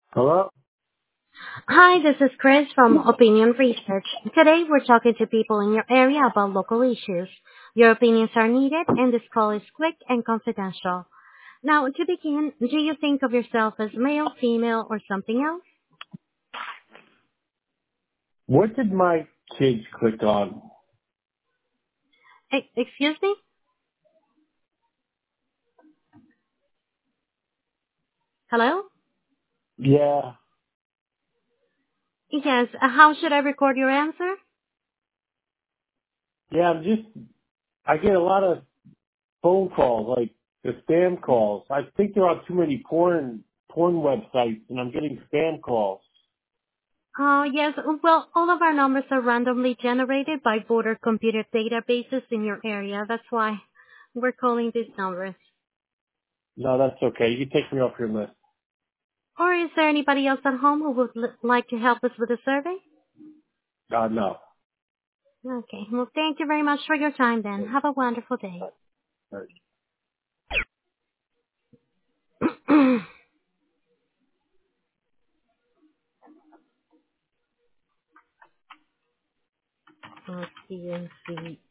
Hello? Hi, this is Chris from Opinion Research. Today we're talking to people in your area about local issues. Your opinions are needed and this call is quick and confidential. Now, to begin, do you think of yourself as male, female, or something else? What did my kids click on? Excuse me? Hello? Yeah. Yes, how should I record your answer? Yeah, I get a lot of phone calls, like the spam calls. I think there are too many porn websites and I'm getting spam calls. Yes, well, all of our numbers are randomly generated by border computer databases in your area. That's why we're calling these numbers. No, that's okay. You can take me off your list. Or is there anybody else at home who would like to help us with the survey? No. Okay. Well, thank you very much for your time then. Have a wonderful day. All right. Let's see and see.